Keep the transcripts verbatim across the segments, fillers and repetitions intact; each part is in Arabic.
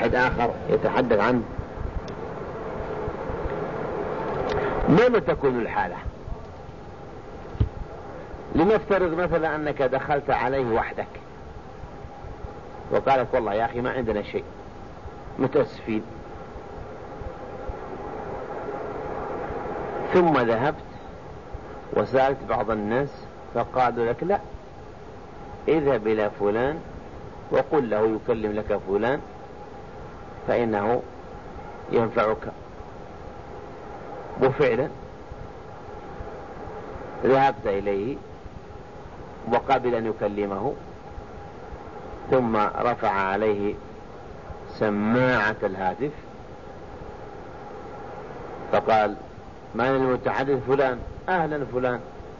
واحد آخر يتحدث عنه. ماذا تكون الحالة؟ لنفترض مثلا أنك دخلت عليه وحدك وقالت والله يا أخي ما عندنا شيء متأسفين، ثم ذهبت وسألت بعض الناس فقالوا لك لا، اذهب إلى فلان وقل له يكلم لك فلان فإنه ينفعك. وفعلا ذهبت إليه وقبل أن يكلمه، ثم رفع عليه سماعة الهاتف فقال من المتحدث؟ فلان. أهلا فلان،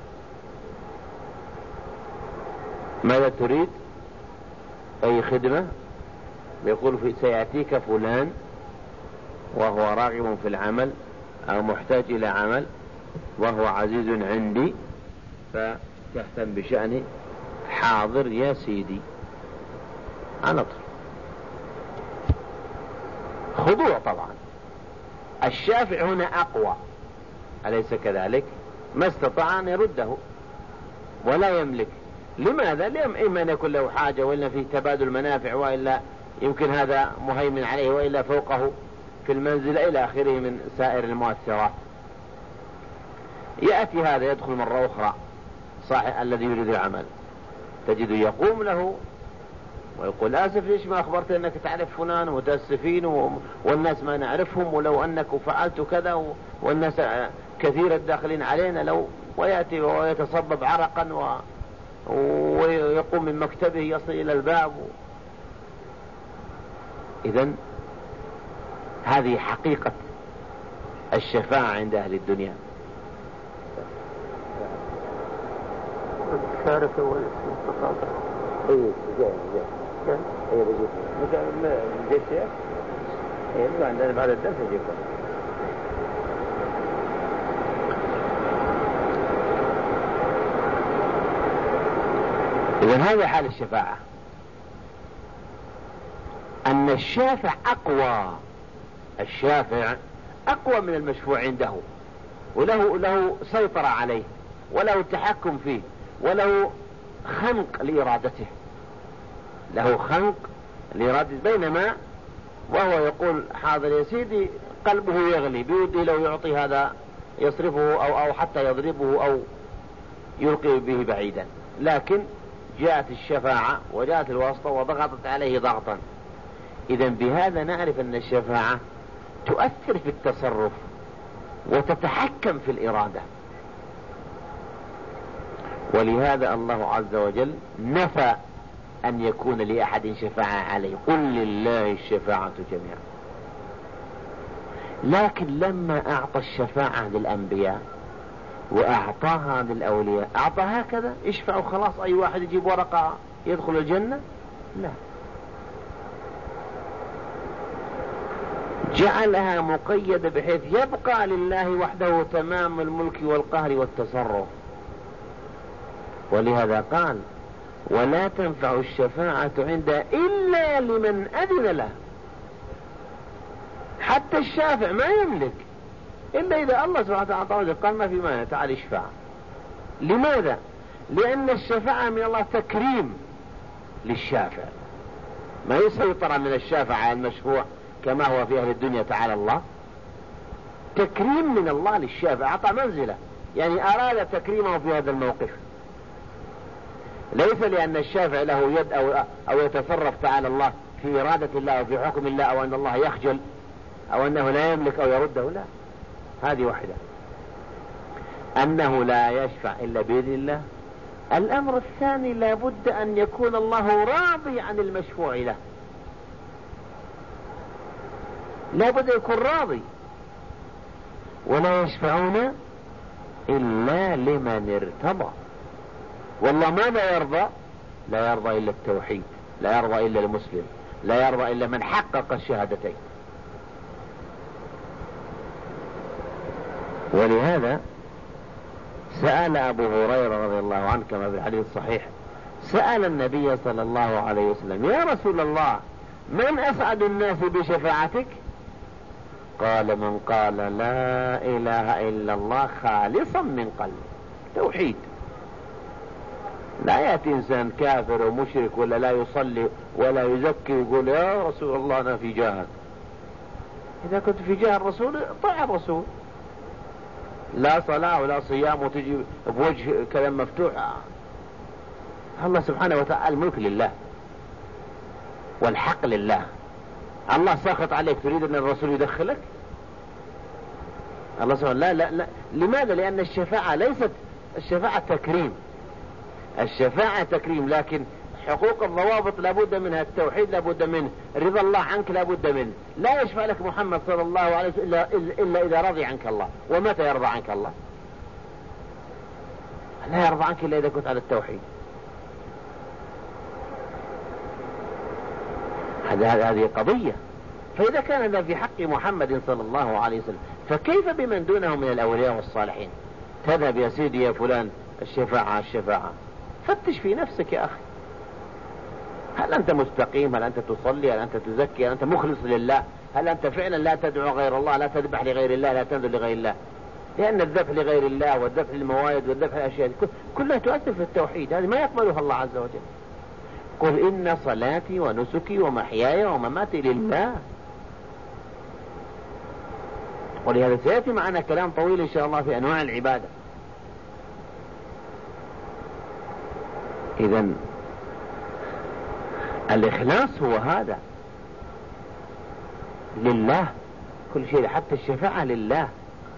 ماذا تريد؟ أي خدمة؟ يقول سيأتيك فلان وهو راغب في العمل أو محتاج إلى عمل وهو عزيز عندي فتهتم بشأنه. حاضر يا سيدي. على طول خضوع. طبعا الشافع هنا أقوى، أليس كذلك؟ ما استطاع أن يرده ولا يملك. لماذا؟ لأن إما أن يكون له حاجة، وإلا فيه تبادل منافع، وإلا يمكن هذا مهيمن عليه، وإلا فوقه في المنزل إلى آخره من سائر المؤثرات. يأتي هذا يدخل مرة أخرى صاحب الذي يريد العمل، تجد يقوم له ويقول آسف ليش ما أخبرت أنك تعرف فلان ومتأسفين والناس ما نعرفهم، ولو أنك فعلت كذا والناس كثير الداخلين علينا لو، ويأتي ويتصبب عرقا و... ويقوم من مكتبه يصل إلى الباب. إذن هذه حقيقة الشفاعة عند أهل الدنيا. الشارك والمتصادر. ايه جاي جاي ايه بجيب مثلا جيت شيخ ايه عندنا بعد الدرس اجيبه. اذا هذا حال الشفاعة، ان الشافع اقوى، الشافع اقوى من المشفوع عنده، وله له سيطرة عليه، وله التحكم فيه، وله خنق لإرادته، له خنق لإرادته. بينما وهو يقول حاضر يا سيدي قلبه يغلي بيده لو يعطي هذا يصرفه أو, أو حتى يضربه أو يلقي به بعيدا. لكن جاءت الشفاعة وجاءت الواسطة وضغطت عليه ضغطا. إذن بهذا نعرف أن الشفاعة تؤثر في التصرف وتتحكم في الإرادة. ولهذا الله عز وجل نفى أن يكون لأحد شفاعة عليه، قل لله الشفاعة جميعا. لكن لما أعطى الشفاعة للأنبياء وأعطاها للأولياء أعطى هكذا اشفعوا خلاص أي واحد يجيب ورقة يدخل الجنة؟ لا، جعلها مقيدة بحيث يبقى لله وحده تمام الملك والقهر والتصرف. ولهذا قال ولا تنفع الشفاعة عنده إلا لمن أذن له. حتى الشافع ما يملك إلا إذا الله سبحانه وتعالى قال ما في مانع تعال اشفع. لماذا؟ لأن الشفاعة من الله تكريم للشافع، ما يسيطر من الشافع على المشفوع كما هو في أهل الدنيا. تعالى الله تكريم من الله للشافع، أعطى منزلة، يعني أراد تكريمه في هذا الموقف، ليس لأن الشافع له يد أو, أو يتصرف تعالى الله في إرادة الله أو في حكم الله، أو أن الله يخجل أو أنه لا يملك أو يرده. لا، هذه واحدة، أنه لا يشفع إلا بإذن الله. الأمر الثاني لابد أن يكون الله راضي عن المشفوع له، لابد يكون راضي. ولا يشفعون إلا لمن ارتضى. والله ماذا يرضى؟ لا يرضى إلا التوحيد، لا يرضى إلا المسلم، لا يرضى إلا من حقق الشهادتين. ولهذا سأل أبو هريرة رضي الله عنه كما في الحديث الصحيح، سأل النبي صلى الله عليه وسلم يا رسول الله من أسعد الناس بشفاعتك؟ قال من قال لا إله إلا الله خالصا من قلبه. توحيد. لا يأتي إنسان كافر ومشرك ولا لا يصلي ولا يزكي ويقول يا رسول الله أنا في جاهك. إذا كنت في جاه الرسول طاع الرسول. لا صلاة ولا صيام وتجي بوجه كلام مفتوح. الله سبحانه وتعالى الملك لله والحق لله. الله ساخط عليك تريد أن الرسول يدخلك؟ الله سبحانه لا لا لا. لماذا؟ لأن الشفاعة ليست الشفاعة تكريم. الشفاعة تكريم، لكن حقوق الضوابط لابد منها، التوحيد لابد منه، رضا الله عنك لابد منه. لا يشفع لك محمد صلى الله عليه وسلم إلا, إلا إذا رضي عنك الله. ومتى يرضى عنك الله؟ لا يرضى عنك إلا إذا كنت على التوحيد. هذه قضية. فإذا كان هذا في حق محمد صلى الله عليه وسلم، فكيف بمن دونه من الأولياء والصالحين؟ تذهب يا سيدي يا فلان الشفاعة الشفاعة. فتش في نفسك يا أخي، هل أنت مستقيم؟ هل أنت تصلي؟ هل أنت تزكي؟ هل أنت مخلص لله؟ هل أنت فعلا لا تدعو غير الله، لا تذبح لغير الله، لا تنذر لغير الله؟ لأن الذبح لغير الله والذبح للموائد والذبح للأشياء كلها تؤثر في التوحيد. هذه ما يقبلها الله عز وجل. قل إن صلاتي ونسكي ومحياي ومماتي لله. ولهذا سيأتي معنا كلام طويل إن شاء الله في أنواع العبادة. إذن الإخلاص هو هذا لله كل شيء، حتى الشفاعة لله.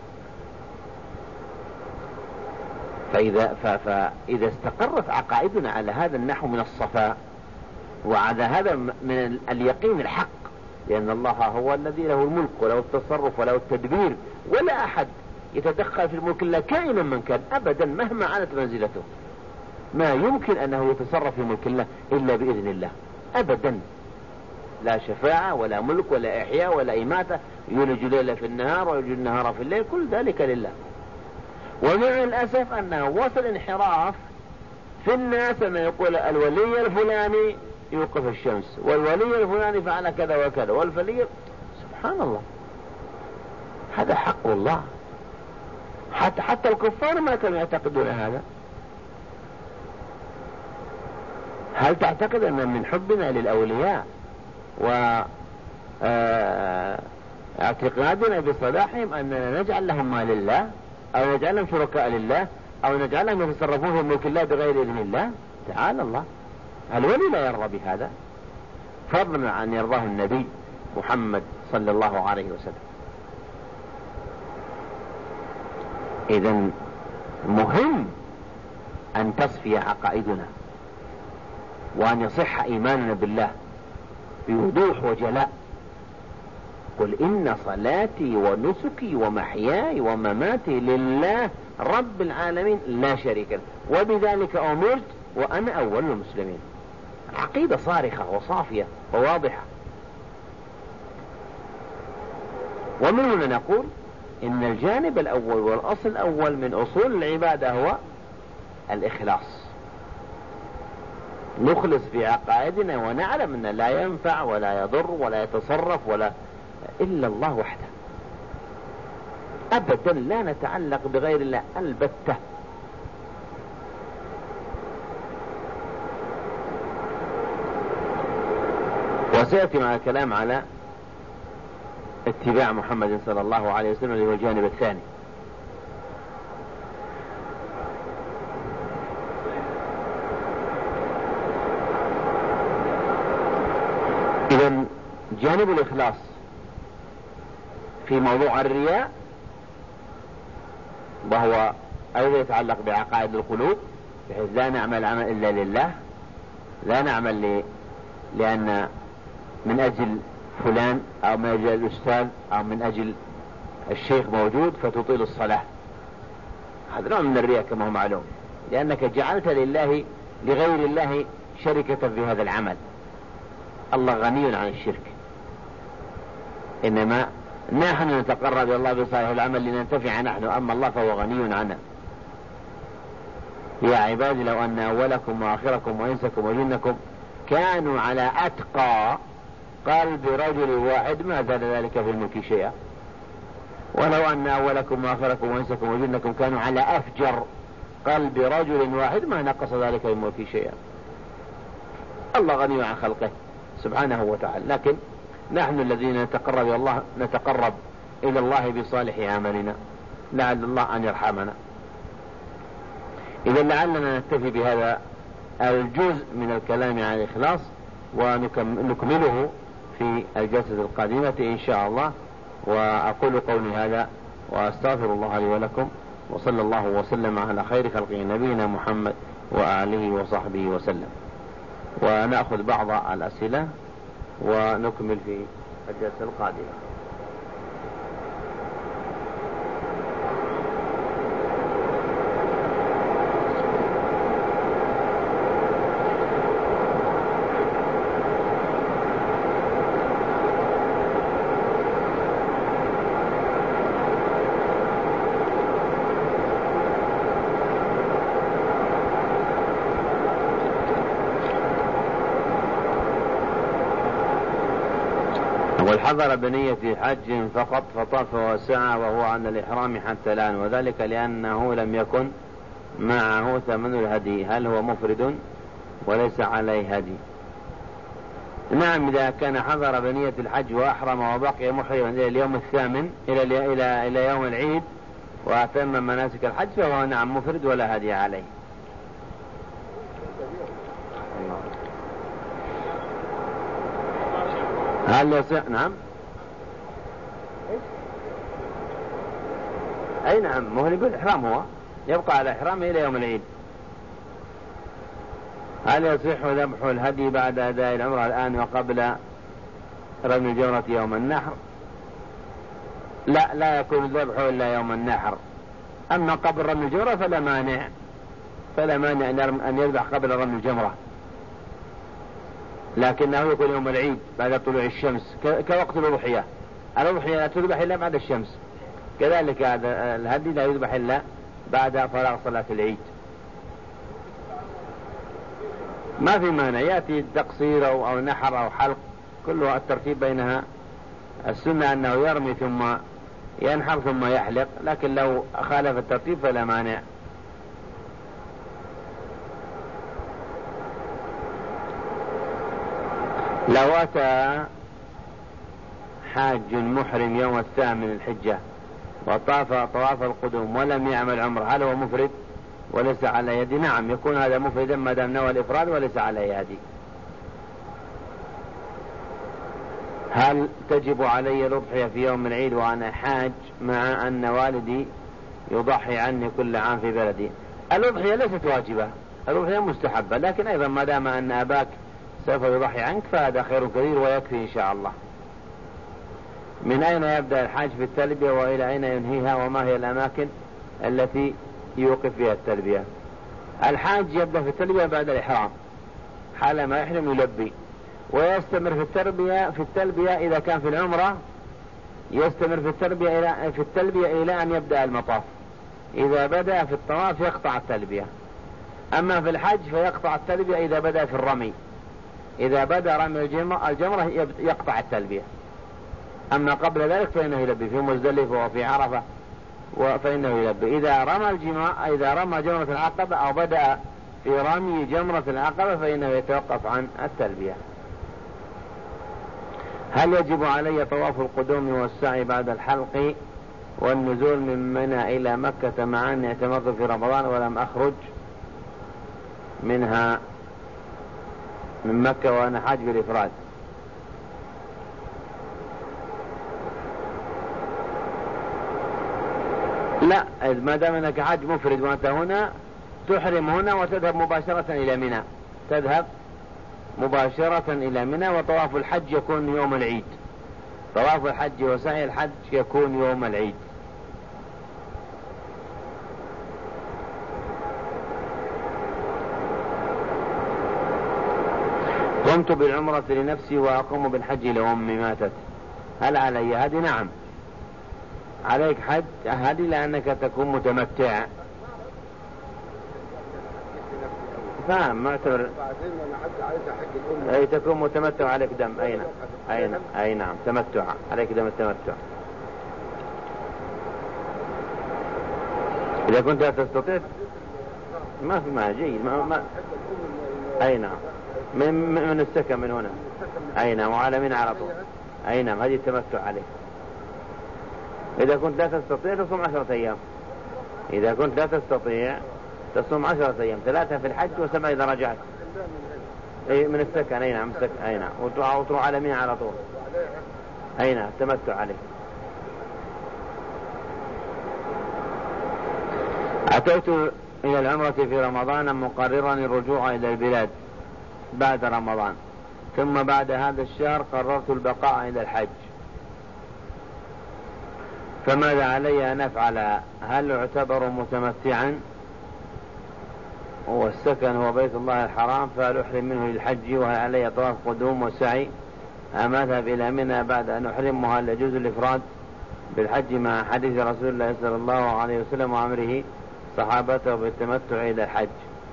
فإذا, فإذا استقرت عقائدنا على هذا النحو من الصفاء وعلى هذا من اليقين الحق، لأن الله هو الذي له الملك وله التصرف وله التدبير، ولا أحد يتدخل في الملك إلا كائنا من كان أبدا مهما علت منزلته. ما يمكن أنه يتصرف في ملك الله إلا بإذن الله أبدا. لا شفاعة ولا ملك ولا إحياء ولا إماتة، يولج الليل في النهار ويولج النهار في الليل، كل ذلك لله. ومع الأسف أنه وصل انحراف في الناس، أنه يقول الولي الفلاني يوقف الشمس، والولي الفلاني فعل كذا وكذا، والفلي سبحان الله. هذا حق الله. حتى, حتى الكفار ما كانوا يعتقدون هذا. هل تعتقد أن من حبنا للأولياء واعتقادنا بصلاحهم أننا نجعل لهم ما لله، أو نجعلهم شركاء لله، أو نجعلهم يتصرفون في ملك الله بغير إذن الله؟ تعالى الله. الولي لا يرضى بهذا، فضلا عن يرضاه النبي محمد صلى الله عليه وسلم. إذن مهم أن تصفي عقائدنا، وأن يصح إيماننا بالله بوضوح وجلاء. قل إن صلاتي ونسكي ومحياي ومماتي لله رب العالمين لا شريك له وبذلك أمرت وأنا أول المسلمين. عقيدة صارخة وصافية وواضحة. ومن هنا نقول إن الجانب الأول والأصل الأول من أصول العبادة هو الإخلاص. نخلص في عقائدنا ونعلم أن لا ينفع ولا يضر ولا يتصرف ولا إلا الله وحده أبدا، لا نتعلق بغير الله البتة. وسيأتي مع الكلام على اتباع محمد صلى الله عليه وسلم اللي هو الجانب الثاني. إذن جانب الإخلاص في موضوع الرياء، وهو أيضا يتعلق بعقائد القلوب، بحيث لا نعمل عمل إلا لله، لا نعمل ل... لأن من أجل فلان أو من أجل الأستاذ أو من أجل الشيخ موجود فتطيل الصلاة. هذا نوع من الرياء كما هو معلوم، لأنك جعلت لله لغير الله شركة في هذا العمل. الله غني عن الشرك، إنما نحن نتقرب إلى الله بصالح العمل لننتفع نحن، أما الله فهو غني عنه. يا عبادي لو أن أولكم وآخركم وإنسكم وجنكم كانوا على أتقى قال برجل واحد ما زاد ذلك في الملك شيئا، ولو أن أولكم وآخركم وإنسكم وجنكم كانوا على أفجر قال برجل واحد ما نقص ذلك في الملك شيئا. الله غني عن خلقه سبحانه وتعالى، لكن نحن الذين نتقرب إلى الله نتقرب إلى الله بصالح عملنا، لعل الله أن يرحمنا. إذا لعلنا نكتفي بهذا الجزء من الكلام عن الإخلاص ونكمله في الجلسة القادمة إن شاء الله. وأقول قولي هذا وأستغفر الله لي ولكم، وصلى الله وسلم على خير خلقه نبينا محمد وآله وصحبه وسلم. ونأخذ بعض الأسئلة ونكمل في الجلسة القادمة. والحضر بنية حج فقط فطاف وسعى وهو عن الإحرام حتى الآن، وذلك لأنه لم يكن معه ثمن الهدي، هل هو مفرد وليس عليه هدي؟ نعم، إذا كان حضر بنية الحج وأحرم وبقي محرما إلى اليوم الثامن إلى إلى إلى يوم العيد وأتم مناسك الحج فهو نعم مفرد ولا هدي عليه. هل يصح؟ نعم. أي نعم، ما هو يقول إحرام، هو يبقى على إحرامه إلى يوم العيد. هل يصح ذبح الهدي بعد أداء العمرة الآن وقبل رمي الجمرة يوم النحر؟ لا، لا يكون الذبح إلا يوم النحر. أما قبل رمي الجمرة فلا مانع فلا مانع أن يذبح قبل رمي الجمرة، لكنه يكون يوم العيد بعد طلوع الشمس كوقت الأضحية. الأضحية لا تذبح إلا بعد الشمس، كذلك هذا الهدي لا يذبح إلا بعد فراغ صلاة العيد. ما في مانع، يأتي تقصير أو, أو نحر أو حلق، كله الترتيب بينها. السنة أنه يرمي ثم ينحر ثم يحلق، لكن لو خالف الترتيب فلا مانع. لو أتى حاج محرم يوم الثامن الحجة وطاف طواف القدوم ولم يعمل عمره، هل هو مفرد وليس على يدي؟ نعم، يكون هذا مفردا ما دام نوى الإفراد وليس على يدي. هل تجب علي الأضحية في يوم العيد وأنا حاج مع أن والدي يضحي عني كل عام في بلدي؟ الأضحية ليست واجبة، الأضحية مستحبة، لكن أيضا ما دام أن أباك سوف يضحي عنك فهذا خير كثير ويكفي إن شاء الله. من أين يبدأ الحاج في التلبية وإلى أين ينهيها، وما هي الأماكن التي يوقف فيها التلبية؟ الحاج يبدأ في التلبية بعد الإحرام، حال ما يحرم يلبي، ويستمر في التلبية في التلبية إذا كان في العمرة يستمر في التلبية إلى في التلبية إلى أن يبدأ المطاف. إذا بدأ في الطواف يقطع التلبية. أما في الحج فيقطع التلبية إذا بدأ في الرمي، إذا بدأ رمي الجمرة يقطع التلبية. أما قبل ذلك فإنه يلبي في مزدلفة وفي عرفة فإنه يلبي. إذا رمى الجماع إذا رمى جمرة العقبة أو بدأ في رمي جمرة العقبة فإنه يتوقف عن التلبية. هل يجب علي طواف القدوم والسعي بعد الحلق والنزول من منى إلى مكة مع أني اعتمرت في رمضان ولم أخرج منها من مكة وأنا حاج بالإفراد؟ لا، ما دام أنك حاج مفرد وأنت هنا تحرم هنا وتذهب مباشرة إلى منى، تذهب مباشرة إلى منى. وطواف الحج يكون يوم العيد، طواف الحج وسعي الحج يكون يوم العيد. قمت بالعمرة لنفسي وأقوم بالحج لأمي ماتت، هل علي هدي؟ نعم، عليك حج هدي لأنك تكون متمتع. فاهم ما اعتبر. بعدين انا حتى عايز احج الام. اي تكون متمتع عليك دم. اي نعم اي نعم اي نعم تمتع عليك دم التمتع. اذا كنت لا تستطيع ما في ما جيد ما, ما اي نعم من من السكن من هنا. اي نعم وعلى من على طول. اي نعم هذه التمتع عليك. اذا كنت لا تستطيع تصوم عشرة ايام. اذا كنت لا تستطيع تصوم عشرة ايام، ثلاثة في الحج وسبعة اذا رجعت. اي من السكن. اي نعم السكن. اي نعم وتروح على مين على طول. اي نعم تمتع عليه. اتيت الى العمرة في رمضان مقررا الرجوع الى البلاد بعد رمضان، ثم بعد هذا الشهر قررت البقاء الى الحج، فماذا علي ان افعل؟ هل اعتبر متمتعا والسكن هو بيت الله الحرام فهل احرم منه للحج وهل علي طواف قدوم وسعي ام اذهب الى منى بعد ان احرم؟ وهل يجوز الافراد بالحج مع حديث رسول الله صلى الله عليه وسلم وامره صحابته بالتمتع الى الحج؟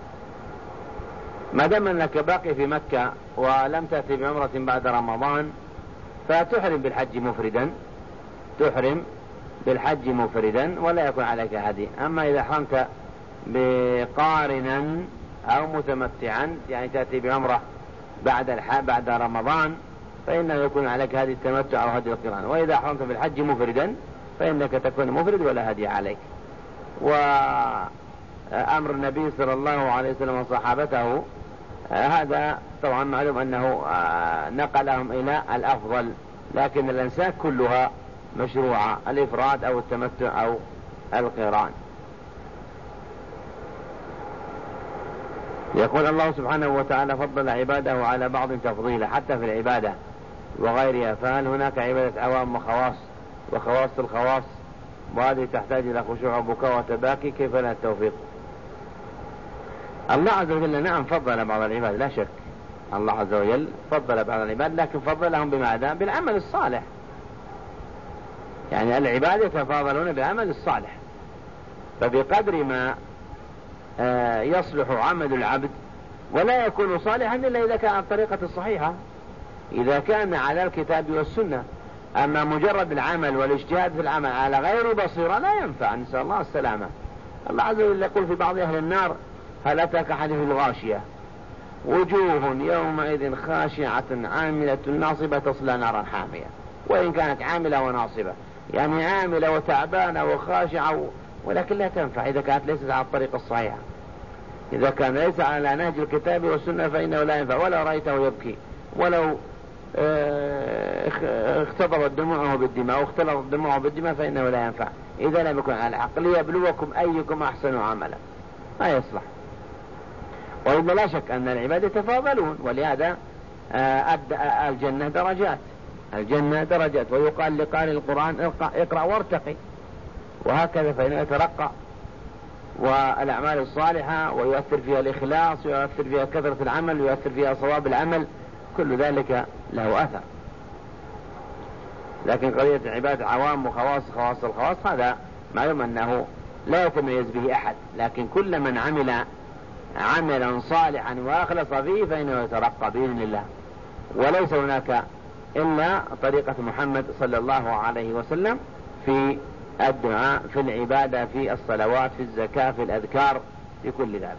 ما دام انك باقي في مكة ولم تأتي بعمرة بعد رمضان فتحرم بالحج مفردا، تحرم بالحج مفردا ولا يكون عليك هدي. اما اذا حرمت بقارنا او متمتعا يعني تأتي بعمرة بعد الح... بعد رمضان فإنه يكون عليك هدي التمتع او هدي القران. واذا حرمت بالحج مفردا فإنك تكون مفرد ولا هدي عليك. وأمر النبي صلى الله عليه وسلم وصحابته هذا طبعا معلوم أنه نقلهم إلى الأفضل، لكن الأنساك كلها مشروعة، الإفراد أو التمتع أو القران. يقول الله سبحانه وتعالى فضل عباده على بعض تفضيلا حتى في العبادة وغيرها، فهل هناك عبادة عوام وخواص وخواص الخواص وهذه تحتاج إلى خشوع وبكاء وتباكي؟ كيف لنا التوفيق؟ الله عز وجل نعم فضل بعض العباد لا شك، الله عز وجل فضل بعض العباد لكن فضلهم بماذا؟ بالعمل الصالح. يعني العباد يتفاضلون بالعمل الصالح، فبقدر ما يصلح عمل العبد ولا يكون صالحا إلا إذا كان على الطريقة الصحيحة، إذا كان على الكتاب والسنة. أما مجرد العمل والاجتهاد في العمل على غير بصيرة لا ينفع، نسأل الله السلامة. الله عز وجل يقول في بعض أهل النار هل أتاك حديث الغاشية وجوه يومئذ خاشعة عاملة ناصبة تصلى نارا حامية. وإن كانت عاملة وناصبة يعني عاملة وتعبانة وخاشعة ولكن لا تنفع إذا كانت ليست على الطريقة الصحيحة. إذا كان ليس على نهج الكتاب والسنة فإنه لا ينفع، ولو رأيته يبكي، ولو اختضرت دموعه بالدماء واختلطت دموعه بالدماء فإنه لا ينفع إذا لم يكن على حق، ليبلوكم أيكم أحسن عملا، ما يصلح. وإذا لا شك أن العباد يتفاضلون، ولهذا الجنة درجات، الجنة درجات، ويقال لقارئ القرآن اقرأ وارتقي، وهكذا فإنه يترقى. والأعمال الصالحة ويؤثر فيها الإخلاص ويؤثر فيها كثرة العمل ويؤثر فيها صواب العمل، كل ذلك له أثر. لكن قضية العبادة عوام وخواص خواص الخواص هذا معلوم أنه لا يتميز به أحد، لكن كل من عمل عملا صالحا وأخلص فيه فإنه يترقى بإذن الله. وليس هناك إلا طريقة محمد صلى الله عليه وسلم في الدعاء، في العبادة، في الصلوات، في الزكاة، في الأذكار، في كل ذلك.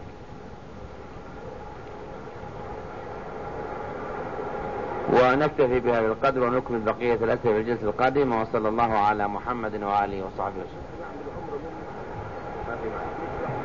ونكتفي بهذا القدر ونكمل بقية الأسئلة في الجلسة القادمة، وصلى الله على محمد وآله وصحبه وسلم.